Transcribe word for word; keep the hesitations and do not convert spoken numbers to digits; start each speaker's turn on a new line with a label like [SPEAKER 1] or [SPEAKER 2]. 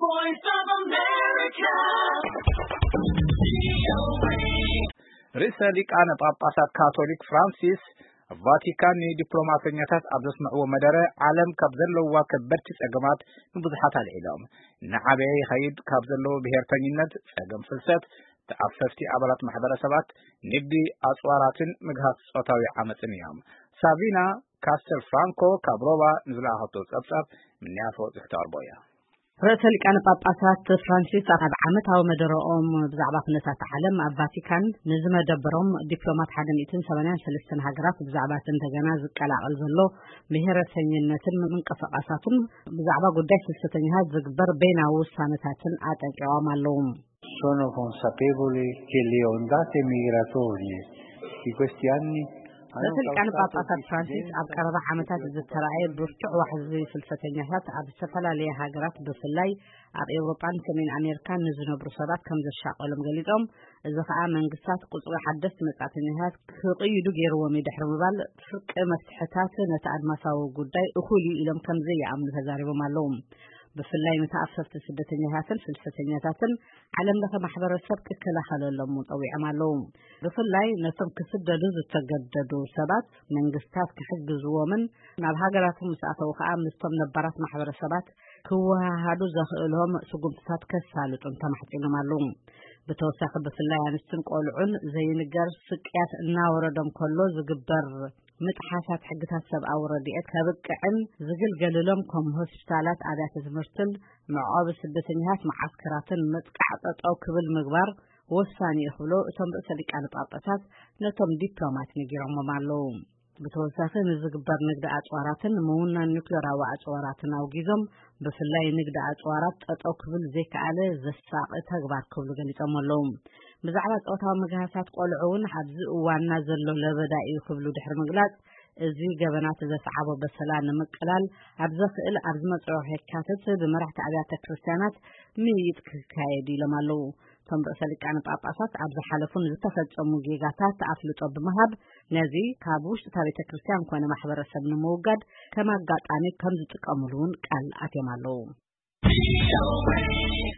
[SPEAKER 1] voice of America.
[SPEAKER 2] ርዕሰ ሊቃነ ጳጳሳት ካቶሊክ ፍራንሲስ ቫቲካን ዲፕሎማተኛታት ኣብ ዘስምዕዎ መደረ ዓለም ካብ ዘለዋ ከበድቲ ጸገማት ንብዙሓት ኣልዒሎም ንዓበየ ይኸይድ ካብ ዘለዎ ብሄርተኝነት ጸገም ፍልሰት ተዓፈፍቲ ኣባላት ማሕበረሰባት ንግዲ ኣጽዋራትን ምግሃት ጾታዊ ዓመፅን እዮም ሳቪና ካስተር ፍራንኮ ካብ ሮባ ንዝለኣኸቶ ጸብጻብ ምንያፎ ዝሕተርቦያ
[SPEAKER 3] ርዕሰ ሊቃነ ጳጳሳት ፍራንሲስ ኣብ ዓመታዊ መደረኦም ብዛዕባ ኩነታት ዓለም ኣብ ቫቲካን ንዝመደበሮም ዲፕሎማት ሓደ ሚእቲ ሰማንያ ወሰለስተ ሃገራት ብዛዕባ እንደገና ዝቀላቀል ዘሎ ብሄረሰኝነትን ምንቅስቃሳትን ብዛዕባ ጉዳይ ፍልሰተኛታት ዝግበር በይናዊ ውሳነታትን አጠንቅቀዋል ኣለዉ
[SPEAKER 4] Sono consapevole che le ondate migratorie di questi anni
[SPEAKER 3] ርዕሰ ሊቃነ ጳጳሳት ፍራንሲስ ኣብ ቀረባ ዓመታት ዝተራእየ ብርቱዕ ዋሕዚ ፍልሰተኛታት ኣብ ዝተፈላለየ ሃገራት ብፍላይ ኣብ ኤውሮጳን ሰሜን ኣሜሪካን ንዝነብሩ ሰባት ከም ዘሻቀሎም ገሊጾም እዚ ከዓ መንግስታት ቁጽሪ ሓደስቲ መጻተኛታት ክቅይዱ ገይርዎም ድሕሪ ምባል ፍርቂ መፍትሕታት ነቲ ኣድማሳዊ ጉዳይ እኹል ኢሎም ከም ዘይኣምኑ ተዛሪቦም ኣለዉ ብፍላይ መታኣፈፍቲ ስደተኛታትን ፍልሰተኛታትን ዓለም ለኸ ማሕበረሰብ ክከላኸለሎም ጠዊዖም ኣለዉ ብፍላይ ነቶም ክስደዱ ዝተገደዱ ሰባት መንግስታት ክሕግዝዎምን ናብ ሃገራቶም ምስኣተው ከዓ ምስቶም ነባራት ማሕበረሰባት ክወሃሃዱ ዘኽእሎም ስጉምትታት ከሳልጡን ተማሕፂኖም ኣለዉ ብተወሳኺ ብፍላይ ኣንስትን ቆልዑን ዘይንገር ስቅያት እናወረዶም ከሎ ዝግበር ምጥሓሳት ሕግታት ሰብኣዊ ረድኤት ከብቅዕን ዝግልገልሎም ከም ሆስፒታላት ኣብያተ ትምህርትን መዕቆቢ ስደተኛታት ማዓስከራትን መጥቃዕ ጠጠው ክብል ምግባር ወሳኒ ይኽብሎ እቶም ርዕሰ ሊቃነ ጳጳሳት ነቶም ዲፕሎማት ነጊሮሞም ኣለዉ ብተወሳኺ ንዝግበር ንግዲ ኣጽዋራትን ምውናን ኒውክሌራዊ ኣጽዋራትን ኣውጊዞም ብፍላይ ንግዲ ኣጽዋራት ጠጠው ክብል ዘይከኣለ ዘሳቂ ተግባር ክብሉ ገሊጾም ኣለዉ ብዛዕባ ጾታዊ ምግሃሳት ቆልዑ እውን ኣብዚ እዋንና ዘሎ ለበዳ እዩ ክብሉ ድሕሪ ምግላጽ እዚ ገበናት ዘስዓቦ በሰላም ንምቅላል ኣብ ዘኽእል ኣብ ዝመጽኦ ሕካተት ብመራሕቲ ኣብያተ ክርስቲያናት ምይይጥ ክካየድ ኢሎም ኣለዉ ቶም ርዕሰ ሊቃነ ጳጳሳት ኣብ ዝሓለፉን ዝተፈጸሙ ጌጋታት ኣፍልጦ ብምሃብ ነዚ ካብ ውሽጢ ቤተ ክርስቲያን ኮነ ማሕበረሰብ ንምውጋድ ከም ኣጋጣሚ ከም ዝጥቀሙሉን ቃል ኣትዮም ኣለዉ